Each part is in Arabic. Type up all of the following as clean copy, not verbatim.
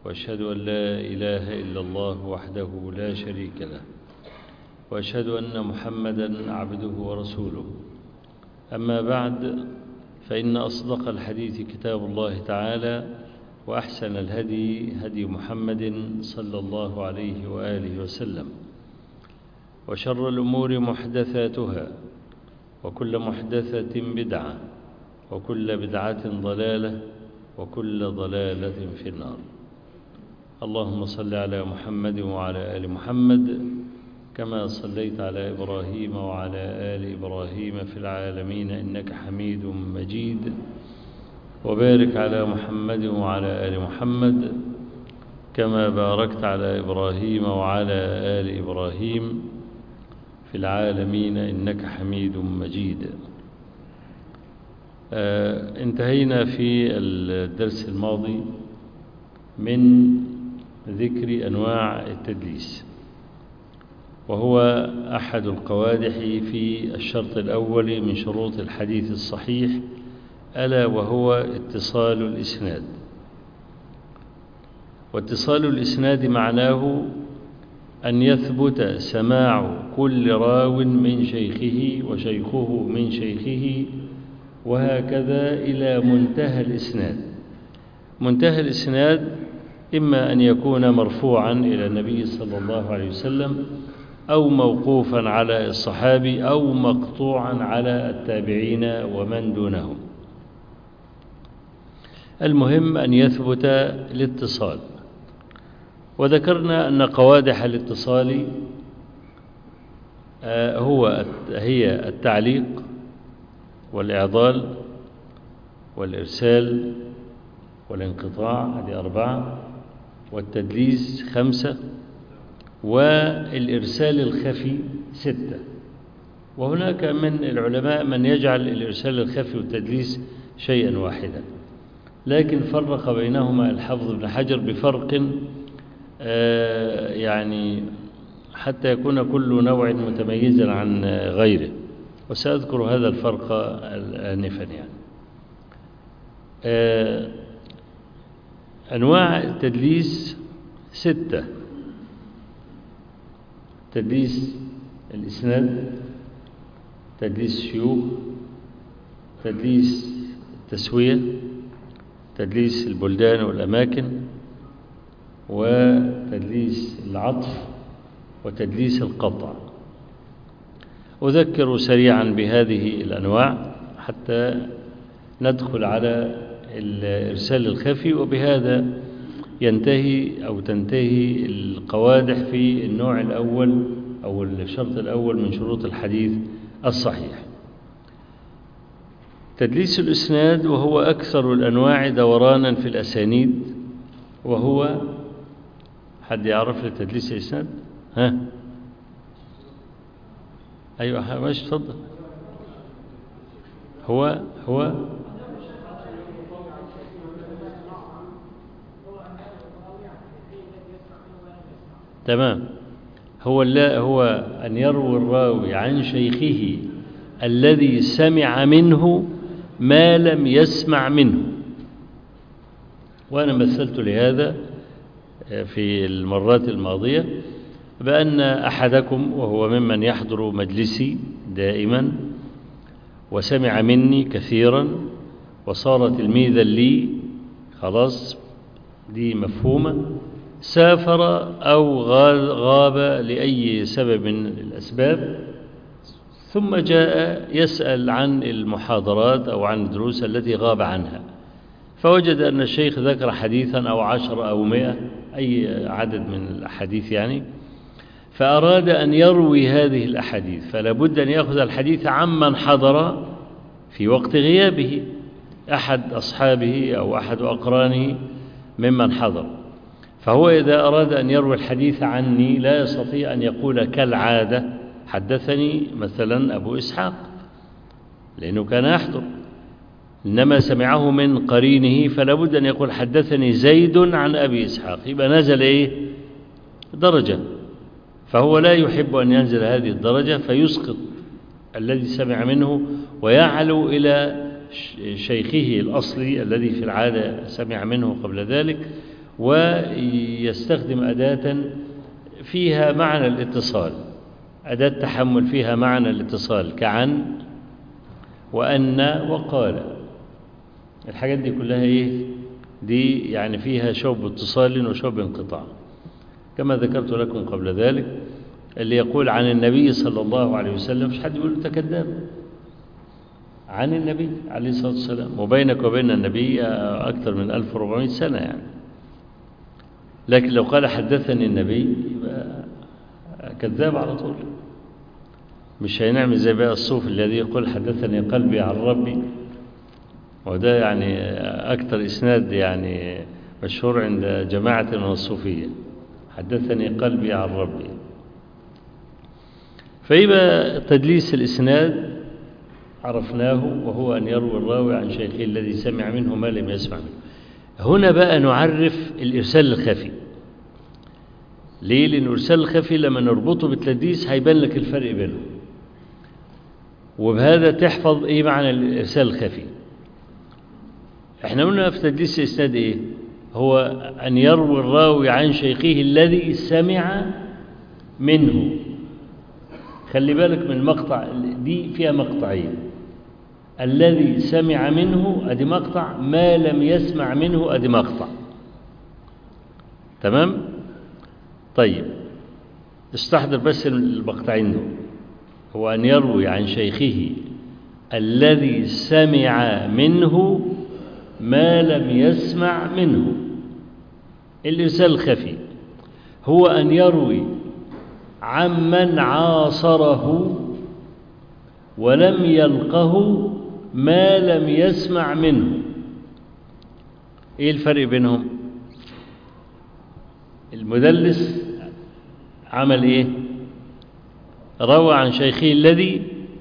وأشهد أن لا إله إلا الله وحده لا شريك له، وأشهد أن محمدا عبده ورسوله. أما بعد، فإن أصدق الحديث كتاب الله تعالى، وأحسن الهدي هدي محمد صلى الله عليه وآله وسلم، وشر الأمور محدثاتها، وكل محدثة بدعة، وكل بدعة ضلالة، وكل ضلالة في النار. اللهم صل على محمد وعلى آل محمد كما صليت على إبراهيم وعلى آل إبراهيم في العالمين إنك حميد مجيد، وبارك على محمد وعلى آل محمد كما باركت على إبراهيم وعلى آل إبراهيم في العالمين إنك حميد مجيد. انتهينا في الدرس الماضي من ذكر أنواع التدليس، وهو أحد القوادح في الشرط الأول من شروط الحديث الصحيح، ألا وهو اتصال الإسناد. واتصال الإسناد معناه أن يثبت سماع كل راو من شيخه وشيخه من شيخه، وهكذا إلى منتهى الإسناد. منتهى الإسناد إما أن يكون مرفوعا إلى النبي صلى الله عليه وسلم، أو موقوفا على الصحابي، أو مقطوعا على التابعين ومن دونهم. المهم أن يثبت الاتصال. وذكرنا أن قوادح الاتصال هي التعليق والإعضال والإرسال والانقطاع، هذه 4، والتدليس 5، والإرسال الخفي 6. وهناك من العلماء من يجعل الإرسال الخفي والتدليس شيئا واحدا، لكن فرق بينهما الحافظ ابن حجر بفرق يعني حتى يكون كل نوع متميزا عن غيره، وسأذكر هذا الفرق آنفا. يعني أنواع التدليس 6: تدليس الإسناد، تدليس الشيوخ، تدليس التسوية، تدليس البلدان والأماكن، وتدليس العطف، وتدليس القطع. أذكر سريعا بهذه الأنواع حتى ندخل على الإرسال الخفي، وبهذا ينتهي أو تنتهي القوادح في النوع الأول أو الشرط الأول من شروط الحديث الصحيح. تدليس الإسناد وهو أكثر الأنواع دورانا في الأسانيد، وهو حد يعرف لتدليس الإسناد؟ أيوة ماشي، تفضل. هو تمام. هو أن يروي الراوي عن شيخه الذي سمع منه ما لم يسمع منه. وأنا مثلت لهذا في المرات الماضية بأن أحدكم، وهو ممن يحضر مجلسي دائما وسمع مني كثيرا وصار تلميذا لي، خلاص دي مفهومة، سافر أو غاب لأي سبب من الأسباب، ثم جاء يسأل عن المحاضرات أو عن الدروس التي غاب عنها، فوجد أن الشيخ ذكر حديثا أو 10 أو 100 أي عدد من الأحاديث يعني، فأراد أن يروي هذه الأحاديث، فلا بد أن يأخذ الحديث عمن حضر في وقت غيابه، أحد أصحابه أو أحد أقرانه ممن حضر. فهو إذا أراد أن يروي الحديث عني لا يستطيع أن يقول كالعادة حدثني مثلا أبو إسحاق، لأنه كان يحضر، إنما سمعه من قرينه، فلا بد أن يقول حدثني زيد عن أبي إسحاق، يبقى نزل درجة، فهو لا يحب أن ينزل هذه الدرجة، فيسقط الذي سمع منه ويعلو إلى شيخه الأصلي الذي في العادة سمع منه قبل ذلك، ويستخدم أداة فيها معنى الاتصال، أداة تحمل فيها معنى الاتصال كعن وأن وقال. الحاجات دي كلها إيه؟ دي يعني فيها شوب اتصال وشوب انقطاع، كما ذكرت لكم قبل ذلك. اللي يقول عن النبي صلى الله عليه وسلم مش حد يقول أنت كذاب، عن النبي عليه الصلاة والسلام، وبينك وبين النبي أكثر من 1400 سنة يعني. لكن لو قال حدثني النبي يبقى كذاب على طول، مش هينعمل زي بقى الصوف الذي يقول حدثني قلبي عن ربي، وده يعني أكثر إسناد يعني مشهور عند جماعة من الصوفية، حدثني قلبي عن ربي. فيبقى تدليس الإسناد عرفناه، وهو أن يروي الراوي عن شيخه الذي سمع منه ما لم يسمع منه. هنا بقى نعرف الإرسال الخفي. ليه؟ لأن الإرسال الخفي لما نربطه بالتدليس هيبان لك الفرق بينهم، وبهذا تحفظ إيه معنى الإرسال الخفي. احنا قلنا في تدليس الإسناد إيه؟ هو أن يروي الراوي عن شيخه الذي سمع منه. خلي بالك من المقطع، دي فيها مقطعين، الذي سمع منه أدي مقطع، ما لم يسمع منه أدي مقطع. تمام؟ طيب استحضر بس المقطعين دول. هو أن يروي عن شيخه الذي سمع منه ما لم يسمع منه. الإرسال الخفي هو أن يروي عمن عاصره ولم يلقه ما لم يسمع منه. ايه الفرق بينهم؟ المدلس عمل ايه؟ روى عن شيخه الذي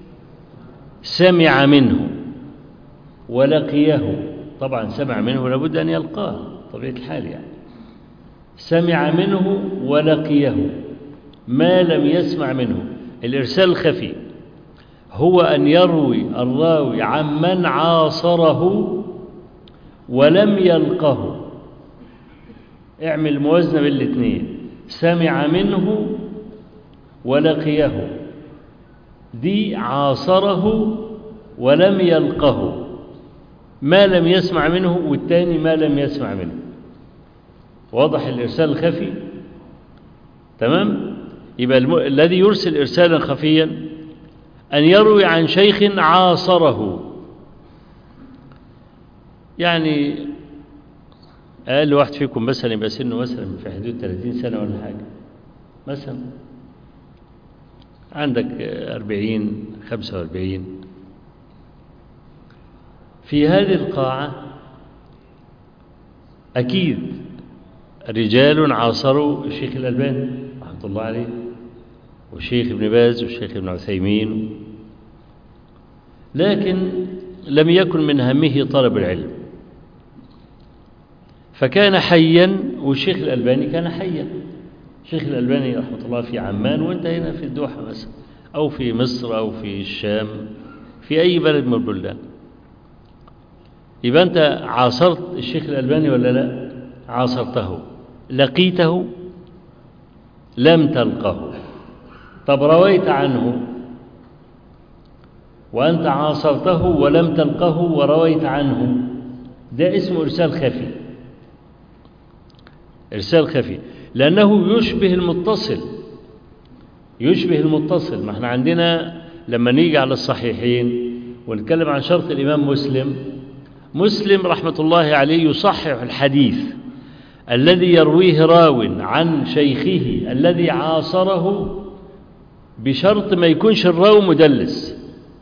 سمع منه ولقيه، طبعا سمع منه لابد ان يلقاه طبيعة الحال يعني، سمع منه ولقيه ما لم يسمع منه. الإرسال الخفي هو أن يروي الراوي عمن عاصره ولم يلقه. اعمل موازنة بالاثنين، سمع منه ولقيه، دي عاصره ولم يلقه، ما لم يسمع منه، والتاني ما لم يسمع منه. واضح الإرسال الخفي؟ تمام؟ يبقى الذي يرسل إرسالا خفيا أن يروي عن شيخ عاصره. يعني أقل واحد فيكم مثلا يبقى سنه مثلا في حدود 30 سنة ولا حاجة، مثلا عندك 40 45. في هذه القاعة أكيد رجال عاصروا الشيخ الألباني رحمة الله عليه، والشيخ ابن باز والشيخ ابن عثيمين، لكن لم يكن من همه طلب العلم، فكان حيا، والشيخ الألباني كان حيا. الشيخ الألباني رحمة الله في عمان، وانت هنا في الدوحة مثلا، أو في مصر أو في الشام، في أي بلد من البلدان. يبقى أنت عاصرت الشيخ الألباني ولا لا؟ عاصرته. لقيته؟ لم تلقه. طب رويت عنه وأنت عاصرته ولم تلقه ورويت عنه، ده اسمه إرسال خفي. إرسال خفي لأنه يشبه المتصل، يشبه المتصل. ما احنا عندنا لما نيجي على الصحيحين ونتكلم عن شرط الإمام مسلم رحمة الله عليه يصحح الحديث الذي يرويه راو عن شيخه الذي عاصره بشرط ما يكونش الراوي مدلس،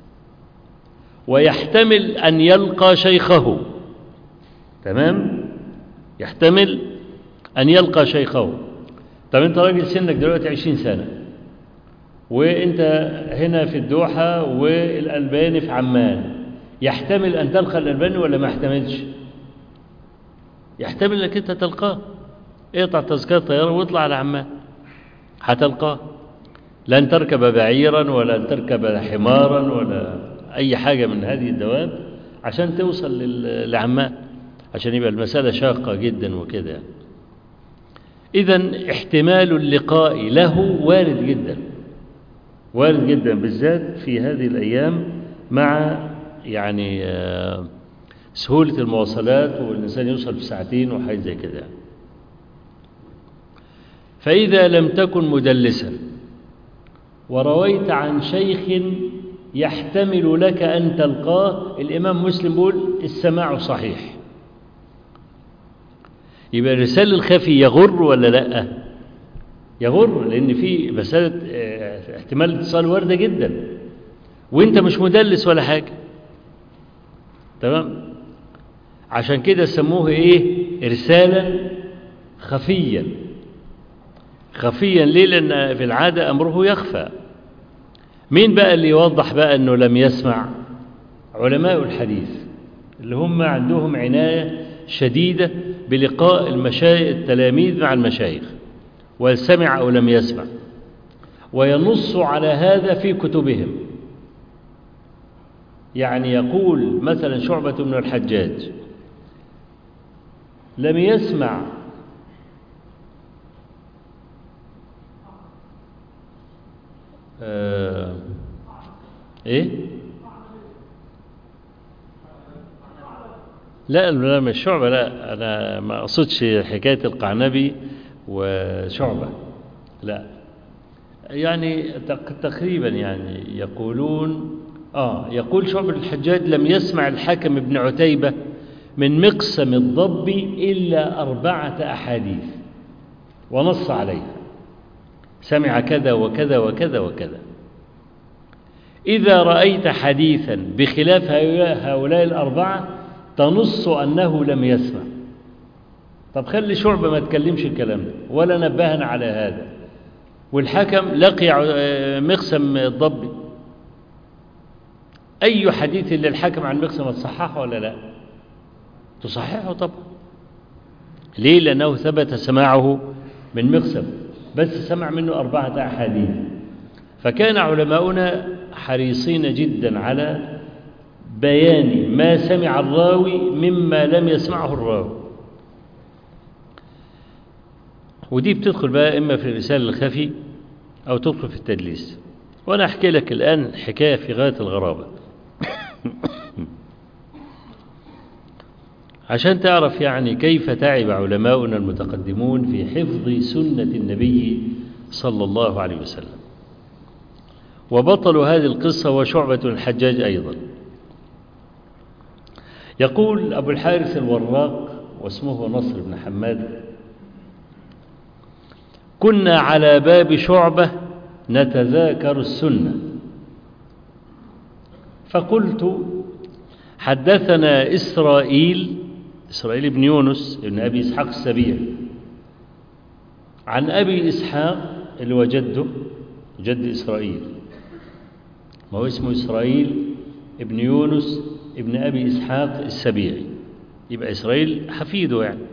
ويحتمل أن يلقى شيخه. تمام؟ يحتمل أن يلقى شيخه. طب أنت راجل سنك دلوقتي 20 سنة، وأنت هنا في الدوحة والألباني في عمان، يحتمل أن تلقى الألباني ولا ما يحتملش؟ يحتمل أنك أنت تلقاه. اقطع تذكرة طيارة واطلع على عمان هتلقاه. لن تركب بعيرا ولا تركب حمارا ولا أي حاجة من هذه الدواب عشان توصل لعمان، عشان يبقى المسألة شاقة جدا وكده. إذن احتمال اللقاء له وارد جدا، وارد جدا، بالذات في هذه الأيام مع يعني سهولة المواصلات، والإنسان يوصل في ساعتين وحاجة زي كده. فإذا لم تكن مدلسا ورويت عن شيخ يحتمل لك أن تلقاه، الإمام مسلم بيقول السماع صحيح. يبقى الرسالة الخفي يغر ولا لا؟ يغر، لأن في مسألة احتمال الاتصال واردة جدا وانت مش مدلس ولا حاجة. تمام؟ عشان كده سموه ايه؟ رسالا خفيا. خفيا ليه؟ لأن في العادة أمره يخفى. مين بقى اللي يوضح بقى أنه لم يسمع؟ علماء الحديث اللي هم عندهم عناية شديدة بلقاء المشايخ التلاميذ مع المشايخ، وسمع أو لم يسمع، وينص على هذا في كتبهم. يعني يقول مثلا شعبة بن الحجاج لم يسمع ايه؟ لا مش شعبة، لا انا ما اقصدش حكاية القعنبي وشعبة، لا، يعني تقريبا يعني يقولون يقول شعبة الحجاج لم يسمع الحكم بن عتيبة من مقسم الضب إلا 4 أحاديث ونص عليها، سمع كذا وكذا وكذا وكذا. إذا رأيت حديثا بخلاف هؤلاء 4 تنص أنه لم يسمع. طب خلي شعبة ما تكلمش الكلام ده ولا نبهنا على هذا، والحكم لقي مقسم الضبي، أي حديث للحكم عن مقسم تصححه ولا لا؟ تصححه طبعا. ليه؟ لأنه ثبت سماعه من مقسم، بس سمع منه 4 أحاديث. فكان علماؤنا حريصين جدا على بيان ما سمع الراوي مما لم يسمعه الراوي. ودي بتدخل بقى إما في الرسالة الخفي أو تدخل في التدليس. وأنا أحكي لك الآن حكاية في غاية الغرابة عشان تعرف يعني كيف تعب علماؤنا المتقدمون في حفظ سنة النبي صلى الله عليه وسلم. وبطل هذه القصة وشعبة الحجاج أيضا. يقول أبو الحارث الوراق واسمه نصر بن حماد: كنا على باب شعبة نتذاكر السنة، فقلت: حدثنا إسرائيل بن يونس بن أبي إسحاق السبيعي عن أبي إسحاق اللي هو جده، جد إسرائيل، ما هو اسمه إسرائيل ابن يونس ابن أبي إسحاق السبيعي، يبقى إسرائيل حفيده يعني.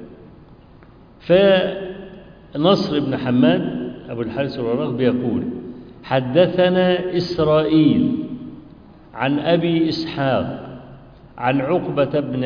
فنصر بن حماد أبو الحارث الوراق بيقول: حدثنا إسرائيل عن أبي إسحاق عن عقبة بن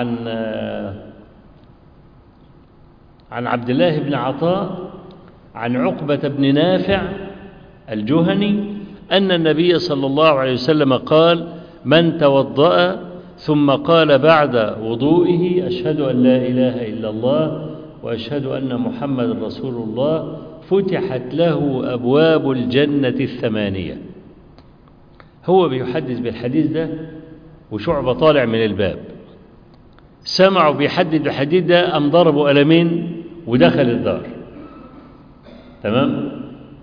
عن عبد الله بن عطاء عن عقبة بن نافع الجهني أن النبي صلى الله عليه وسلم قال: من توضأ ثم قال بعد وضوئه: أشهد أن لا إله إلا الله وأشهد أن محمد رسول الله، فتحت له أبواب الجنة 8. هو بيحدث بالحديث ده وشعبة طالع من الباب، سمعوا بيحدد الحديث ده، أم ضربوا قلمين ودخل الدار. تمام؟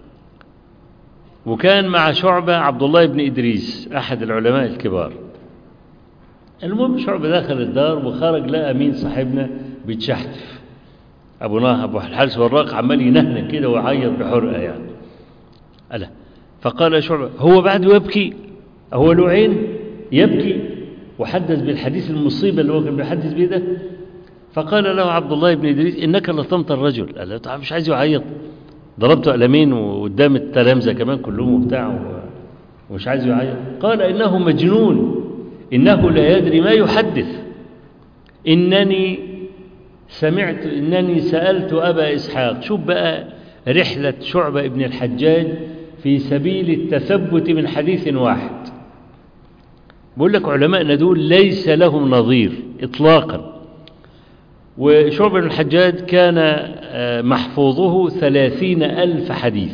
وكان مع شعبة عبد الله بن إدريس أحد العلماء الكبار. المهم شعبة دخل الدار وخرج لقى مين صاحبنا بيتشحتف، أبو الحارث الوراق عمال ينهنك كده ويعيط بحرقة يعني. ألا فقال شعبة: هو بعد يبكي؟ هو له عين يبكي؟ وحدث بالحديث المصيبة اللي هو كان بيحدث بيه ده. فقال له عبد الله بن إدريس: إنك لطمت الرجل. قال له: مش عايز يعيط، ضربته قلمين وقدام التلامذة كمان كلهم وبتاع ومش عايز يعيط. قال: إنه مجنون، إنه لا يدري ما يحدث، إنني سمعت إنني سألت أبا إسحاق. شوف بقى رحلة شعبة ابن الحجاج في سبيل التثبت من حديث واحد. بقول لك علماءنا دول ليس لهم نظير إطلاقا. وشعبة بن الحجاج كان محفوظه 30,000 حديث.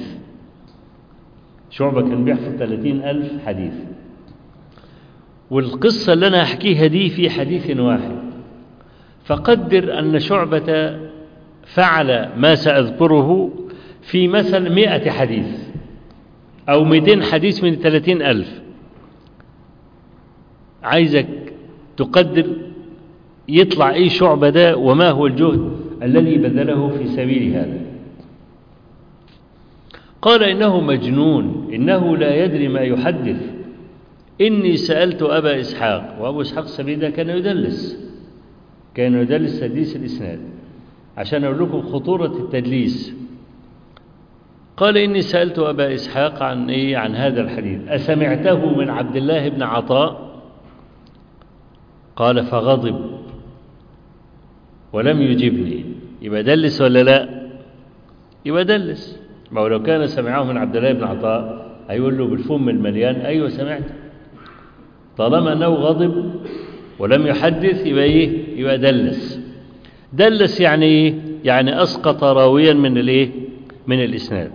شعبة كان بيحفظ 30,000 حديث. والقصة اللي أنا أحكيها دي في حديث واحد. فقدر أن شعبة فعل ما سأذكره في مثل 100 حديث أو 200 حديث من 30,000. عايزك تقدر يطلع إيه شعبة ده وما هو الجهد الذي بذله في سبيل هذا. قال إنه مجنون، إنه لا يدري ما يحدث. إني سألت أبا إسحاق. وأبو إسحاق السبيعي ده كان يدلس تدليس الإسناد، عشان أقول لكم خطورة التدليس. قال إني سألت أبا إسحاق عن هذا الحديث، أسمعته من عبد الله بن عطاء؟ قال فغضب ولم يجبني. يبقى دلس ولا لا؟ يبقى دلس. ما هو لو كان سمعه من عبد الله بن عطاء هيقول له بالفم المليان أيوة سمعت. طالما أنه غضب ولم يحدث يبقى إيه؟ يبقى دلس يعني إيه؟ يعني أسقط راويا من الإيه؟ من الإسناد.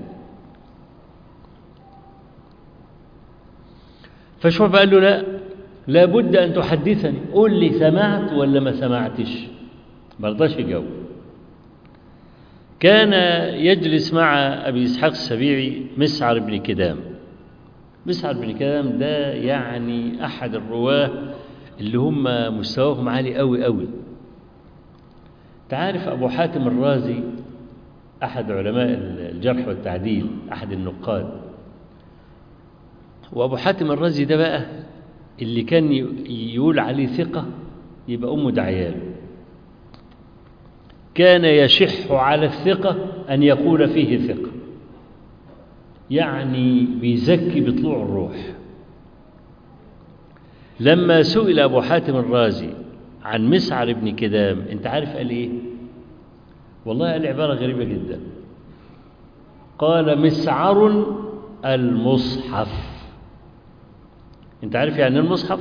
فشعبة قال له لا بد أن تحدثني، قول لي سمعت ولا ما سمعتش. ما رضاش يجاوب. كان يجلس مع أبي إسحاق السبيعي مسعر بن كدام. مسعر بن كدام ده يعني أحد الرواه اللي هم مستواهم عالي قوي قوي. تعرف أبو حاتم الرازي أحد علماء الجرح والتعديل، أحد النقاد. وأبو حاتم الرازي ده بقى اللي كان يقول عليه ثقة يبقى أمه دعياله. كان يشح على الثقة أن يقول فيه ثقة، يعني بيزكي بطلوع الروح. لما سئل أبو حاتم الرازي عن مسعر بن كدام، أنت عارف قال إيه؟ والله قال عبارة غريبة جدا. قال مسعر المصحف. أنت عارف يعني المصحف؟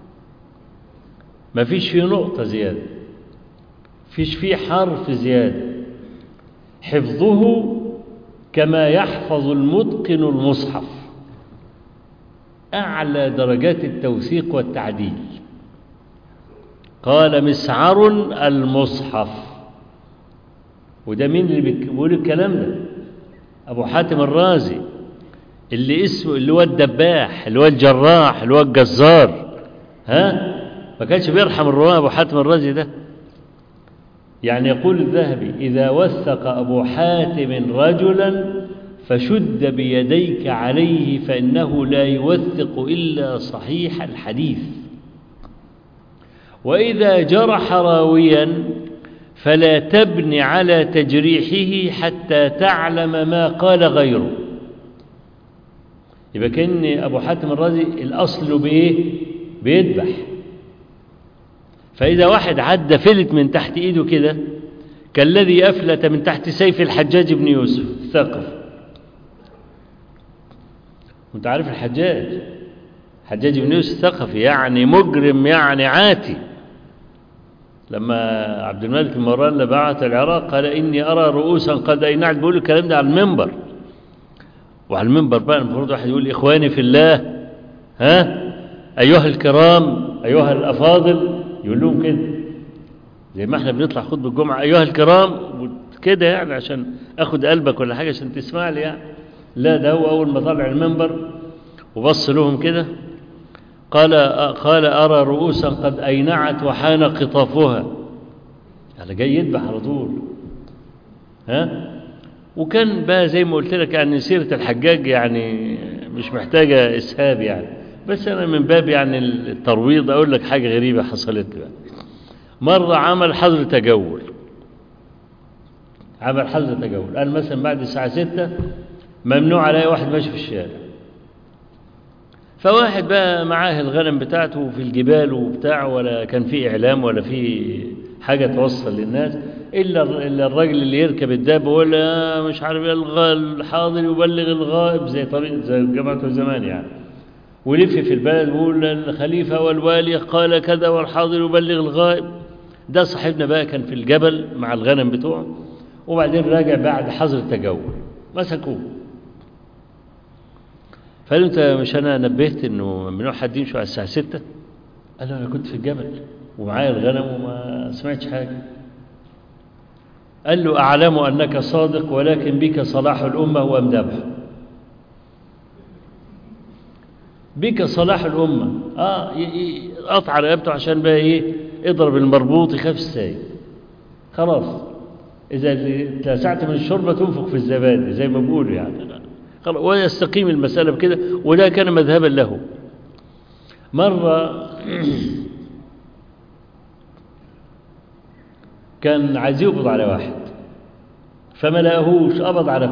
ما فيش فيه نقطة زيادة، فيش فيه حرف زيادة. حفظه كما يحفظ المتقن المصحف، أعلى درجات التوثيق والتعديل. قال مسعر المصحف. وده مين اللي بيقول الكلام ده؟ أبو حاتم الرازي، اللي اسمه اللي هو الدباح، اللي هو الجراح، اللي هو الجزار. ما كانش بيرحم الرواه أبو حاتم الرازي ده. يعني يقول الذهبي إذا وثق أبو حاتم رجلا فشد بيديك عليه فإنه لا يوثق إلا صحيح الحديث، وإذا جرح راويا فلا تبني على تجريحه حتى تعلم ما قال غيره. يبقى كأن أبو حاتم الرازي الأصل بإيه؟ بيذبح. فإذا واحد عدى فلت من تحت إيده كده كالذي أفلت من تحت سيف الحجاج بن يوسف الثقفي. وانت عارف حجاج بن يوسف الثقفي يعني مجرم، يعني عاتي. لما عبد الملك المروان اللي بعت العراق قال إني أرى رؤوسا قد أينعت، بيقول الكلام ده على المنبر. وعلى المنبر بقى المفروض واحد يقول إخواني في الله، أيها الكرام، أيها الأفاضل، يقول لهم كده زي ما احنا بنطلع خطبة الجمعة أيها الكرام كده، يعني عشان أخد قلبك ولا حاجة عشان تسمع لي يعني. لا، ده هو أول ما طلع المنبر وبص لهم كده قال أرى رؤوسا قد أينعت وحان قطافها. يعني جاي يذبح على طول. وكان بقى زي ما قلت لك يعني سيرة الحجاج يعني مش محتاجة إسهاب يعني، بس أنا من باب يعني الترويض أقول لك حاجة غريبة حصلت لي. مرة عمل حظر تجول. قال مثلا بعد الساعة 6 ممنوع على واحد ماشي في الشارع. فواحد بقى معاه الغنم بتاعته في الجبال وبتاع، ولا كان في إعلام ولا في حاجة توصل للناس، إلا الراجل اللي يركب الدابة ولا مش عارف الحاضر يبلغ الغائب زي طريقة زي جماعته زمان يعني، ولف في البلد ويقول الخليفة والوالي قال كذا والحاضر يبلغ الغائب. ده صاحبنا بقى كان في الجبل مع الغنم بتوعه، وبعدين راجع بعد حظر التجول مسكوه. فقالوا انت مش انا نبهت انه ممنوع حد يمشي على الساعة 6؟ قال له انا كنت في الجبل ومعايا الغنم وما سمعتش حاجة. قال له اعلم انك صادق ولكن بك صلاح الامة وامدابها. بك صلاح الامة. قطع رقبته عشان بقى ايه، اضرب المربوط يخاف السايق. خلاص اذا اتلسعت من الشوربة تنفخ في الزبادي زي ما بيقولوا يعني، ويستقيم المسألة بكده. وده كان مذهبا له. مرة كان عايز يقبض على واحد فما لقاهوش، قبض على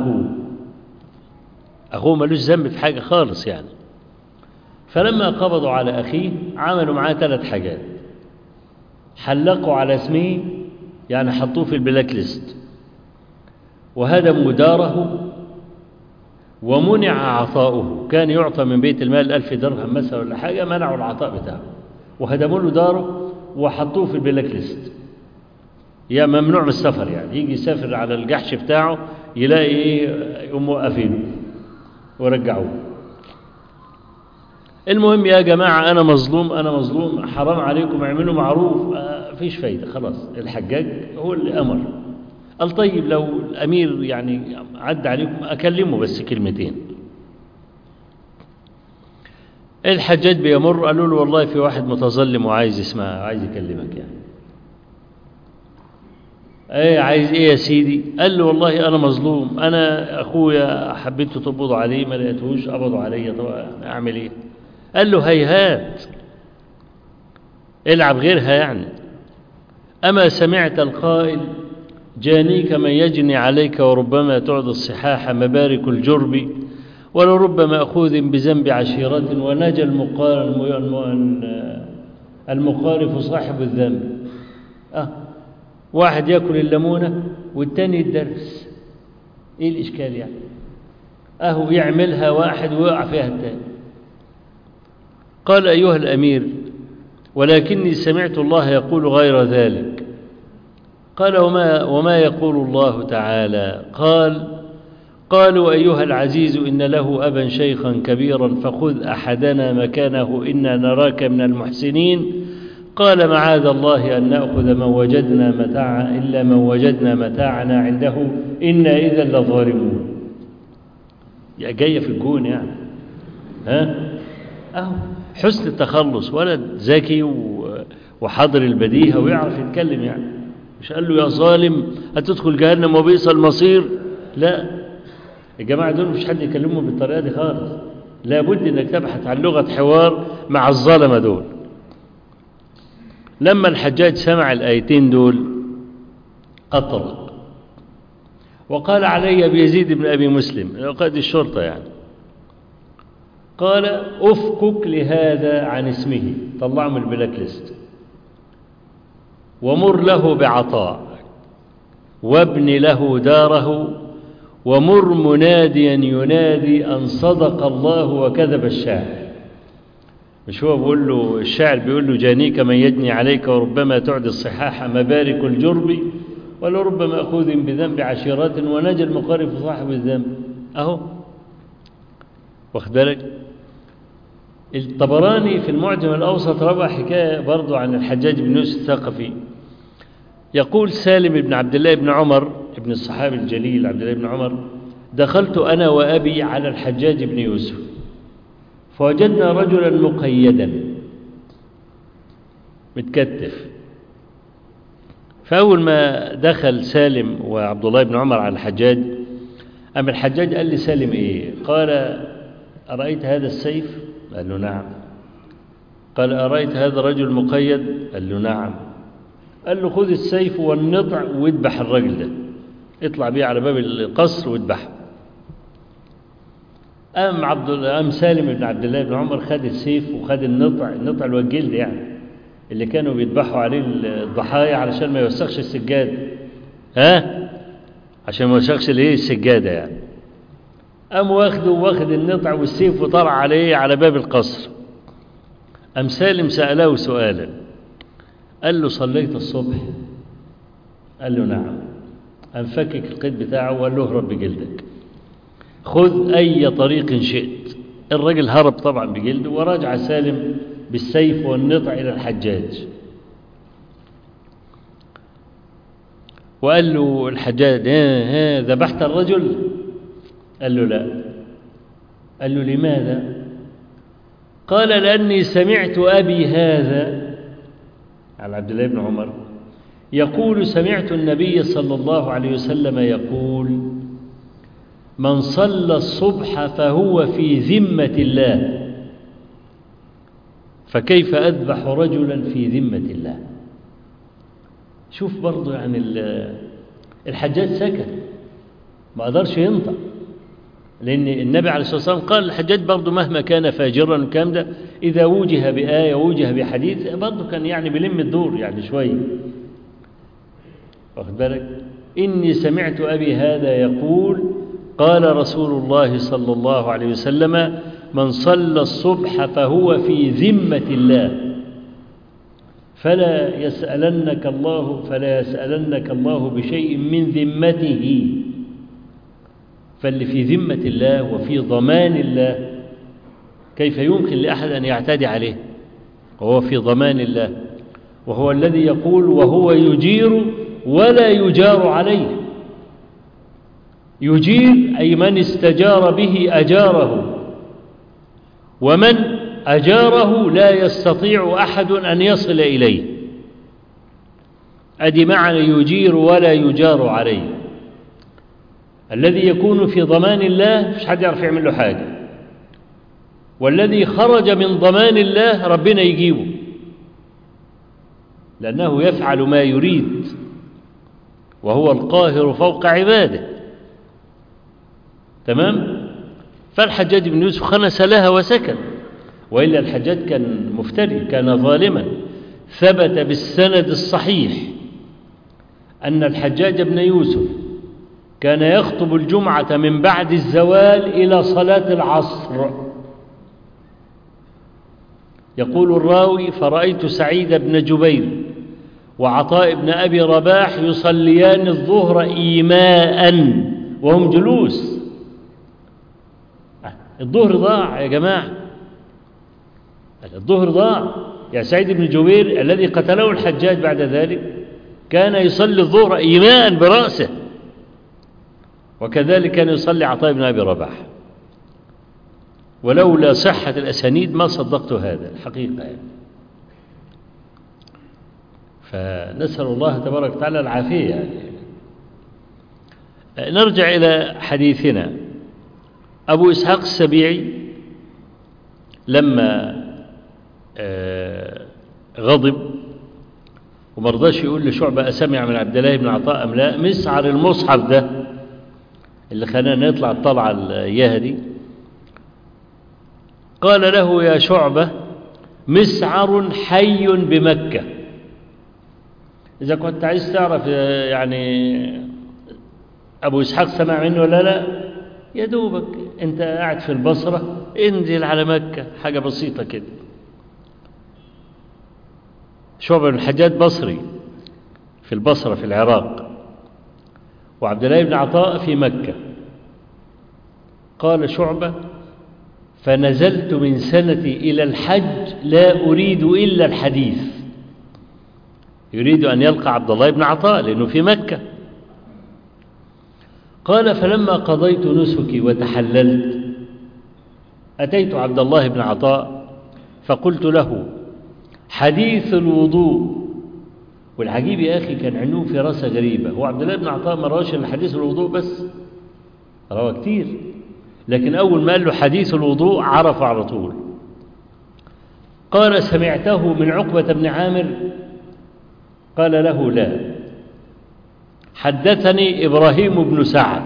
أخوه ملوش ذنب في حاجة خالص يعني. فلما قبضوا على أخيه عملوا معاه 3 حاجات: حلقوا على اسمه يعني حطوه في البلاك ليست، وهدموا داره، ومنع عطاؤه. كان يعطى من بيت المال 1000 درهم مثلا ولا حاجة، منعوا العطاء بتاعه وهدموا له داره وحطوه في البلاك ليست، يا ممنوع من السفر يعني. يجي يسافر على الجحش بتاعه يلاقي ايه، يقوم موقفينه ورجعوه. المهم يا جماعة أنا مظلوم، حرام عليكم اعملوا معروف. فيش فايدة، خلاص الحجاج هو اللي أمر. قال طيب لو الأمير يعني عد عليكم أكلمه بس كلمتين. الحجاج بيمر، قالوا له والله في واحد متظلم وعايز يسمع، عايز يكلمك يعني. ايه عايز ايه يا سيدي؟ قال له والله انا مظلوم، انا اخويا حبيت تقبضوا عليه ما لقيتهوش، قبضوا عليا، طب اعمل ايه؟ قال له هيهات، العب غيرها يعني. اما سمعت القائل جانيك من يجني عليك وربما تعض الصحاح مبارك الجرب، ولرب مأخوذ بذنب عشيرة ونجا المقارف صاحب الذنب. واحد يأكل الليمونة والتاني الدرس، ايه الإشكال يعني؟ يعملها واحد ويقع فيها التاني. قال أيها الأمير ولكني سمعت الله يقول غير ذلك. قال وما يقول الله تعالى؟ قالوا أيها العزيز إن له أبا شيخا كبيرا فخذ أحدنا مكانه إنا نراك من المحسنين. قال معاذ الله أن نأخذ من وجدنا متاعا إلا من وجدنا متاعنا عنده إنا إذا لظالمون. جاية في الجون يعني. حسن التخلص، ولد ذكي وحاضر البديهة ويعرف يتكلم يعني. مش قال له يا ظالم هتدخل جهنم وبئس المصير؟ لا، الجماعة دول مش حد يكلمهم بالطريقة دي خالص. لابد انك تبحث عن لغة حوار مع الظالمة دول. لما الحجاج سمع الآيتين دول أطلق وقال علي بيزيد بن أبي مسلم قائد الشرطة يعني، قال أفكك لهذا عن اسمه، طلعه من البلاك ليست، ومر له بعطاء، وابن له داره، ومر مناديا ينادي أن صدق الله وكذب الشاعر. مش هو بيقول له الشاعر بيقول له جانيك من يجني عليك وربما تعدي الصحاح مبارك الجرب، ولربما أخوذ بذنب عشيرات ونجى المقارف صاحب الذنب. واخد بالك؟ الطبراني في المعجم الأوسط روى حكاية برضو عن الحجاج بن يوسف الثقفي. يقول سالم بن عبد الله بن عمر ابن الصحابي الجليل عبد الله بن عمر: دخلت أنا وأبي على الحجاج بن يوسف فوجدنا رجلا مقيدا متكتف. فأول ما دخل سالم وعبد الله بن عمر على الحجاج، أما الحجاج قال لسالم إيه؟ قال أرأيت هذا السيف؟ قال له نعم. قال أرأيت هذا الرجل مقيد؟ قال له نعم. قال له خذ السيف والنطع واذبح الرجل ده، اطلع بيه على باب القصر واذبحه. قام سالم بن عبد الله بن عمر خد السيف وخد النطع اللي هو الجلد يعني اللي كانوا بيذبحوا عليه الضحايا علشان ما يوسخش السجاد، عشان ما يشخش الايه السجادة يعني. قام واخد النطع والسيف وطلع عليه على باب القصر. قام سالم سأله سؤالا، قال له صليت الصبح؟ قال له نعم. قام فكك القيد بتاعه وقال له اهرب بجلدك، خذ أي طريق شئت. الرجل هرب طبعا بجلده، ورجع سالم بالسيف والنطع إلى الحجاج. وقال له الحجاج ذبحت الرجل؟ قال له لا. قال له لماذا؟ قال لأني سمعت أبي هذا، على عبد الله بن عمر، يقول سمعت النبي صلى الله عليه وسلم يقول من صلى الصبح فهو في ذمة الله، فكيف أذبح رجلا في ذمة الله؟ شوف برضو يعني الحجاج سكت، ما قدرش ينطق، لأن النبي عليه الصلاة والسلام قال الحجاج برضو مهما كان فاجرا والكلام ده إذا وجه بآية ووجه بحديث برضو كان يعني بلم الدور يعني شوية، واخد بالك. إني سمعت أبي هذا يقول قال رسول الله صلى الله عليه وسلم من صلى الصبح فهو في ذمة الله فلا يسألنك الله بشيء من ذمته. فاللي في ذمة الله وفي ضمان الله كيف يمكن لأحد أن يعتدي عليه وهو في ضمان الله، وهو الذي يقول وهو يجير ولا يجار عليه. يجير أي من استجار به أجاره، ومن أجاره لا يستطيع أحد أن يصل إليه. أدي معنى يجير ولا يجار عليه. الذي يكون في ضمان الله مش حد يعرف يعمل له حاجة، والذي خرج من ضمان الله ربنا يجيبه لأنه يفعل ما يريد وهو القاهر فوق عباده. تمام. فالحجاج بن يوسف خنس لها وسكت، وإلا الحجاج كان مفتري، كان ظالما. ثبت بالسند الصحيح أن الحجاج بن يوسف كان يخطب الجمعة من بعد الزوال إلى صلاة العصر. يقول الراوي فرأيت سعيد بن جبير وعطاء بن أبي رباح يصليان الظهر إيماء وهم جلوس. الظهر ضاع يا جماعة، الظهر ضاع. يا سعيد بن جبير الذي قتله الحجاج بعد ذلك كان يصلي الظهر إيماء برأسه، وكذلك كان يصلي عطاء بن أبي رباح. ولولا صحة الأسانيد ما صدقت هذا الحقيقة يعني. فنسأل الله تبارك وتعالى العافية يعني. نرجع إلى حديثنا. أبو إسحاق السبيعي لما غضب ومرضاش يقول لشعبة أسمع من عبد الله بن عطاء أم لا، مسعر المصحف ده اللي خلانا نطلع الطلعة الإياها دي، قال له يا شعبة مسعر حي بمكة. إذا كنت عايز تعرف يعني أبو إسحاق سمع منه ولا لا، يا دوبك أنت قاعد في البصرة انزل على مكة، حاجة بسيطة كده. شعبة بن الحجاج بصري في البصرة في العراق، وعبد الله بن عطاء في مكة. قال شعبة فنزلت من سنتي إلى الحج لا أريد إلا الحديث، يريد أن يلقى عبد الله بن عطاء لأنه في مكة. قال فلما قضيت نسكي وتحللت أتيت عبد الله بن عطاء فقلت له حديث الوضوء. والعجيب يا أخي كان عنده في راسه غريبة، هو عبد الله بن عطاء ما رواش إلا حديث الوضوء بس، روى كتير، لكن أول ما قال له حديث الوضوء عرف على طول. قال سمعته من عقبة بن عامر؟ قال له لا، حدثني إبراهيم بن سعد.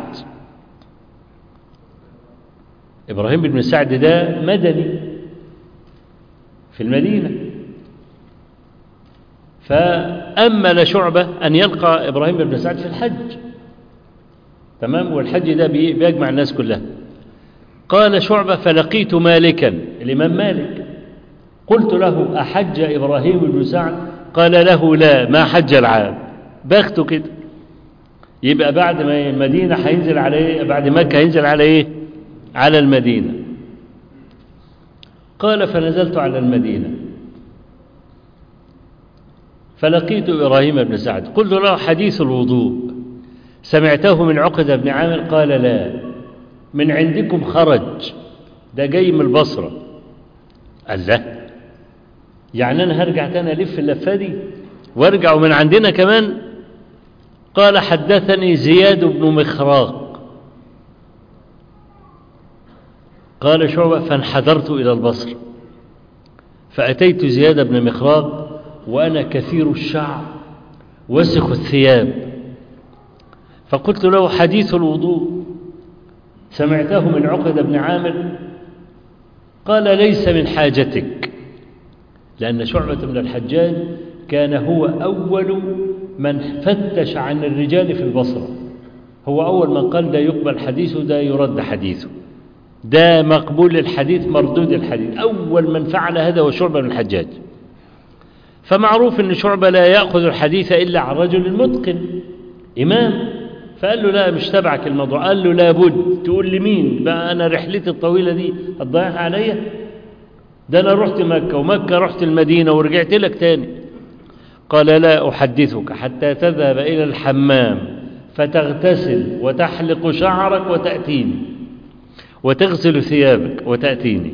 إبراهيم بن سعد ده مدني في المدينة، فأمل شعبة أن يلقى إبراهيم بن سعد في الحج، تمام، والحج ده بيجمع الناس كلها. قال شعبة: فلقيت مالكا، الإمام مالك، قلت له: أحج إبراهيم بن سعد؟ قال له: لا، ما حج العام. باخته كده. يبقى بعد ما المدينة هينزل عليه، بعد مكة هينزل على إيه؟ على المدينة. قال: فنزلت على المدينة فلقيت إبراهيم بن سعد، قلت له: حديث الوضوء سمعته من عقدة بن عامر؟ قال: لا. من عندكم خرج، ده جاي من البصرة. قال: لا، يعني أنا هرجع تاني ألف اللفة دي وارجع ومن عندنا كمان؟ قال: حدثني زياد بن مخراق. قال شعبة: فانحدرت إلى البصرة فأتيت زياد بن مخراق وأنا كثير الشعر وسخ الثياب، فقلت له: حديث الوضوء سمعته من عقدة بن عامر؟ قال: ليس من حاجتك، لأن شعبة بن الحجاج كان هو أول من فتش عن الرجال في البصرة، هو أول من قال ده يقبل حديثه، ده يرد حديثه، ده مقبول الحديث مردود الحديث. أول من فعل هذا هو شعبة بن الحجاج. فمعروف أن شعبة لا يأخذ الحديث إلا عن رجل متقن إمام. فقال له: لا، مش تبعك الموضوع. قال له: لابد تقول لي مين بقى، أنا رحلتي الطويلة دي هتضيعها عليا؟ ده أنا رحت مكة، ومكة رحت المدينة ورجعت لك تاني. قال: لا أحدثك حتى تذهب إلى الحمام فتغتسل وتحلق شعرك وتأتيني، وتغسل ثيابك وتأتيني.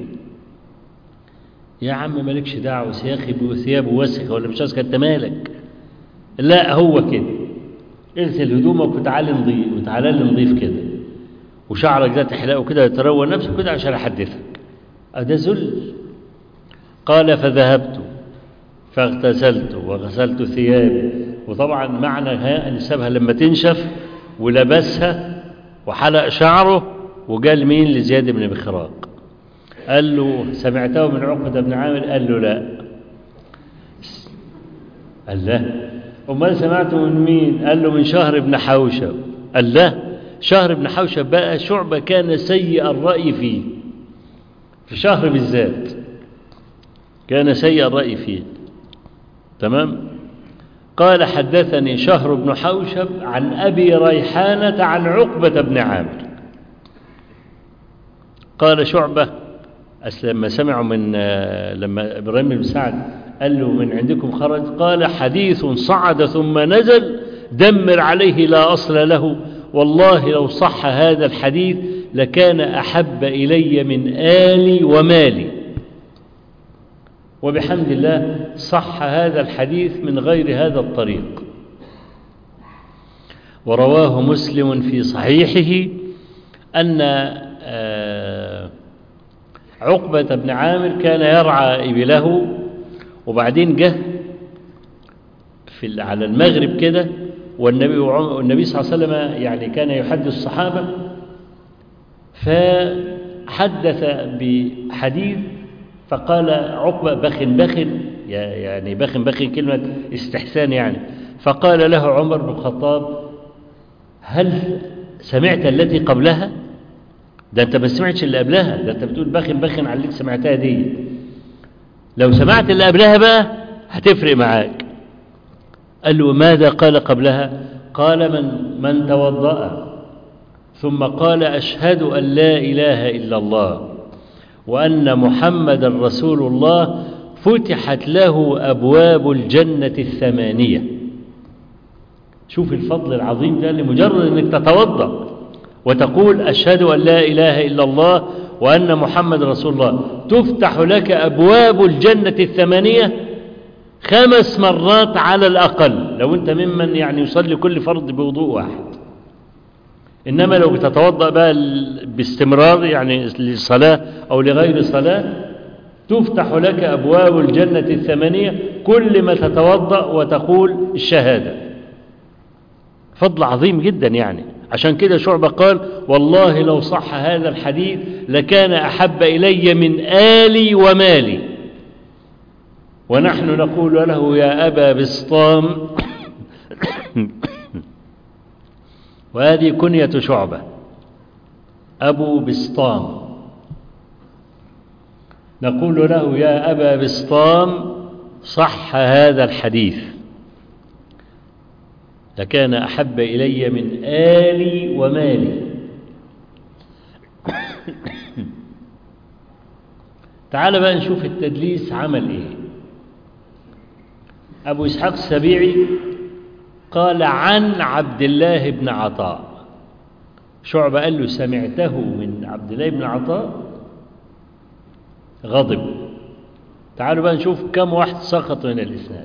يا عم مالكش دعوة، ثيابه وسخة ولا مش وسخة، أنت مالك؟ لا، هو كده، اغسل هدومك وتعالى نضيف، وتعالى لي نضيف كده، وشعرك ده تحلقه كده وتروى نفسك كده عشان أحدثك. ده ذل. قال: فذهبت فاغتسلت وغسلت ثيابي، وطبعا معنى أن سابها لما تنشف، ولبسها وحلق شعره، وقال مين؟ لزياد بن مخراق. قال له: سمعته من عقدة بن عامر؟ قال له: لا. قال: لا. أمال سمعته من مين؟ قال له: من شهر بن حوشب. قال: لا. شهر بن حوشب بقى شعبة كان سيء الرأي فيه، في شهر بالذات كان سيء الرأي فيه، تمام. قال: حدثني شهر بن حوشب عن أبي ريحانة عن عقبة بن عامر. قال شعبة: لما سمعوا من لما إبراهيم بن سعد قال له: من عندكم خرج؟ قال: حديث صعد ثم نزل دمر عليه لا أصل له، والله لو صح هذا الحديث لكان أحب إلي من آلي ومالي. وبحمد الله صح هذا الحديث من غير هذا الطريق. ورواه مسلم في صحيحه أن عقبة بن عامر كان يرعى إبله، وبعدين جه على المغرب كده، والنبي صلى الله عليه وسلم يعني كان يحدث الصحابة، فحدث بحديث فقال عقبة: بخن، يعني بخن كلمة استحسان يعني. فقال له عمر بن الخطاب: هل سمعت التي قبلها؟ ده أنت ما سمعتش اللي قبلها، ده أنت بتقول بخن على اللي سمعتها دي، لو سمعت اللي قبلها بقى هتفرق معاك. قال له: ماذا قال قبلها؟ قال: من توضأ ثم قال: أشهد أن لا إله إلا الله وأن محمد رسول الله فتحت له أبواب الجنة الثمانية. شوف الفضل العظيم ده، لمجرد أنك تتوضأ وتقول أشهد أن لا إله إلا الله وأن محمد رسول الله، تفتح لك أبواب الجنة الثمانية 5 مرات على الأقل، لو أنت ممن يعني يصلي كل فرض بوضوء واحد. إنما لو بتتوضأ بقى باستمرار يعني للصلاة أو لغير صلاة، تفتح لك أبواب الجنة الثمانية كل ما تتوضأ وتقول الشهادة. فضل عظيم جدا يعني. عشان كده شعبة قال: والله لو صح هذا الحديث لكان أحب إلي من آلي ومالي. ونحن نقول له يا أبا بسطام وهذه كنية شعبة، أبو بسطام، نقول له يا أبا بسطام صح هذا الحديث لكان أحب إلي من آلي ومالي. تعال بقى نشوف التدليس عمل إيه. أبو إسحاق السبيعي قال عن عبد الله بن عطاء، شعبة قال له سمعته من عبد الله بن عطاء، غضب. تعالوا بقى نشوف كم واحد سقط من الإسناد.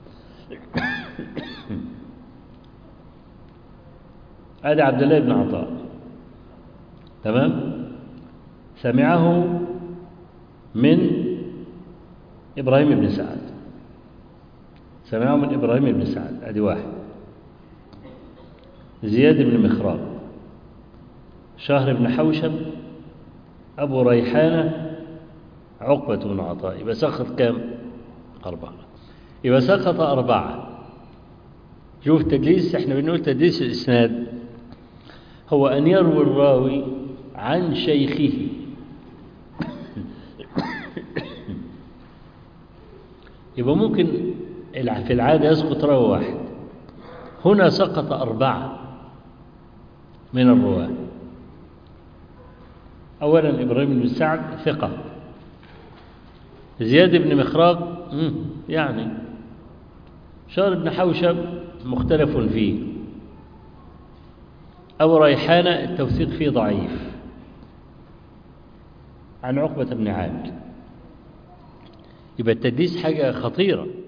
هذا عبد الله بن عطاء، تمام، سمعه من إبراهيم بن سعد، سمعه من إبراهيم بن سعد، أدي واحد. زياد بن مخراق، شهر بن حوشب، أبو ريحانة، عقبة بن عطاء. يبقى سقط كام؟ 4. يبقى سقط 4. شوف تدليس، احنا بنقول تدليس الإسناد هو أن يروي الراوي عن شيخه. يبقى ممكن في العادة يسقط راوي واحد، هنا سقط 4 من الرواة. أولا إبراهيم بن سعد ثقة، زياد بن مخراق يعني، شهر بن حوشب مختلف فيه، أبو ريحانة التوثيق فيه ضعيف، عن عقبة بن عامر. يبقى التدليس حاجة خطيرة.